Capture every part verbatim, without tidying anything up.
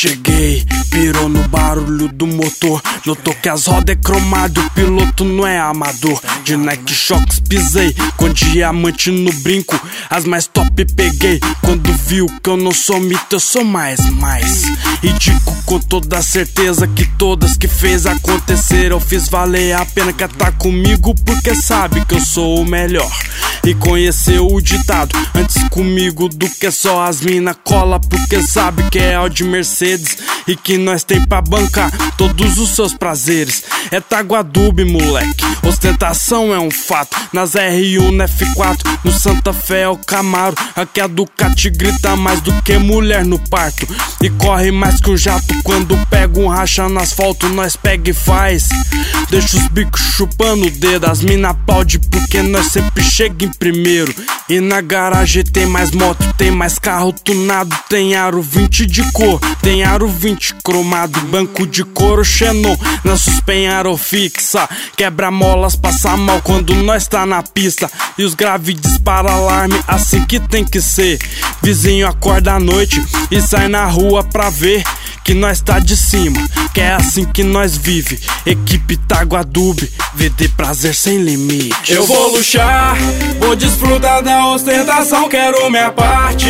cheguei, pirou no barulho do motor. Notou que as rodas é cromado, o piloto não é amador. De Nike Shox pisei, com diamante no brinco. As mais top peguei, quando viu que eu não sou mito, eu sou mais, mais. E digo com toda certeza que todas que fez acontecer eu fiz valer a pena. Quer tá comigo porque sabe que eu sou o melhor. E conheceu o ditado, antes comigo do que só as mina cola, porque sabe que é Audi Mercedes e que nós tem pra bancar todos os seus prazeres. É Taguadub, moleque, ostentação é um fato. Nas R um, no F quatro, no Santa Fé é o Camaro. Aqui a Ducati grita mais do que mulher no parto e corre mais que um jato. Quando pega um racha no asfalto, nós pega e faz. Deixa os bicos chupando o dedo, as mina aplaude porque nós sempre chega em primeiro. E na garagem tem mais moto, tem mais carro tunado, tem aro vinte de cor, tem aro vinte cromado, banco de couro Xenon, na suspenharo fixa. Quebra molas, passa mal quando nós tá na pista. E os grave dispara alarme, assim que tem que ser. Vizinho acorda à noite e sai na rua pra ver que nós tá de cima, que é assim que nós vive. Equipe Taguadub, V D prazer sem limite. Eu vou luxar, vou desfrutar da ostentação, quero minha parte.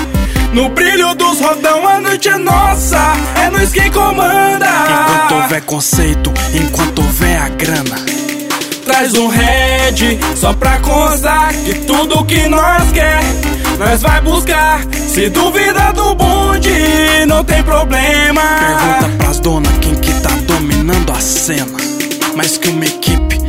No brilho dos rodão a noite é nossa, é nós quem comanda. Enquanto houver conceito, enquanto houver a grana, traz um head só pra constar que tudo que nós quer nós vai buscar. Se duvida do bonde, não tem problema. Pergunta pras donas quem que tá dominando a cena. Mais que uma equipe,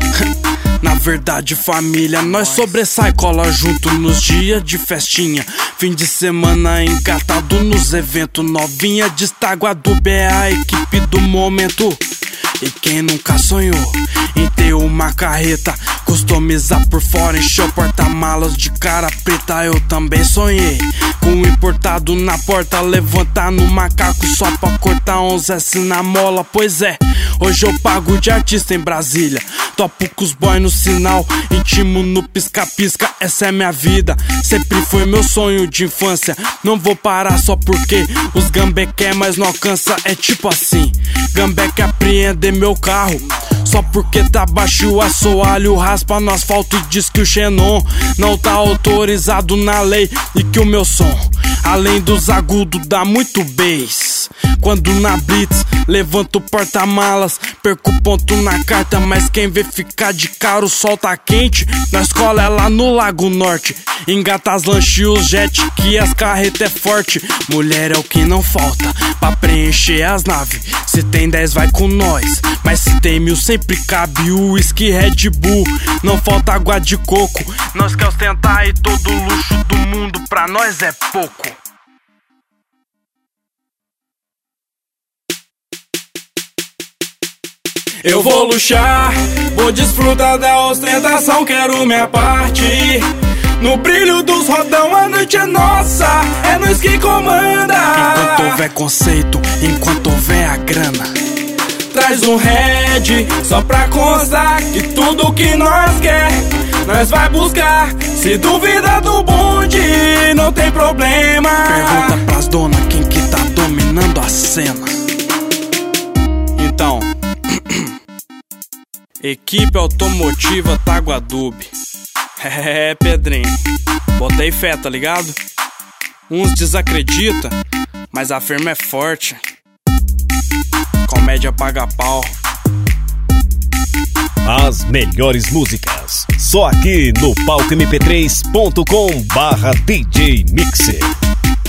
na verdade família. Nós sobressai, cola junto nos dias de festinha. Fim de semana encatado nos eventos. Novinha de Taguadub é a equipe do momento. E quem nunca sonhou em ter uma carreta, customizar por fora, encher o porta-malas de cara preta? Eu também sonhei com um importado na porta, levantar no macaco só pra cortar uns S na mola. Pois é, hoje eu pago de artista em Brasília, topo com os boy no sinal, intimo no pisca-pisca. Essa é minha vida, sempre foi meu sonho de infância. Não vou parar só porque os Gambé quer, mas não alcança. É tipo assim, Gambé quer apreender meu carro só porque tá baixo o assoalho, raspa no asfalto e diz que o Xenon não tá autorizado na lei. E que o meu som, além dos agudos, dá muito bass. Quando na blitz, levanto o porta-malas, perco ponto na carta. Mas quem vê ficar de cara, o sol tá quente, nós cola é lá no Lago Norte. Engata as lanches e os jet, que as carretas é forte. Mulher é o que não falta pra preencher as naves. Se tem dez vai com nós, mas se tem mil sempre cabe. O whisky Red Bull, não falta água de coco. Nós quer ostentar e todo o luxo do mundo pra nós é pouco. Eu vou luxar, vou desfrutar da ostentação, quero minha parte. No brilho dos rodão a noite é nossa, é nós que comanda. Enquanto houver conceito, enquanto houver a grana, traz um head só pra constar que tudo que nós quer nós vai buscar. Se duvida do bonde, não tem problema. Pergunta pras donas quem que tá dominando a cena. Então, equipe automotiva Taguadub. É, Pedrinho, botei fé, tá ligado? Uns desacreditam, mas a firma é forte. Comédia paga pau. As melhores músicas, só aqui no palco m p três ponto com barra D J Mixer.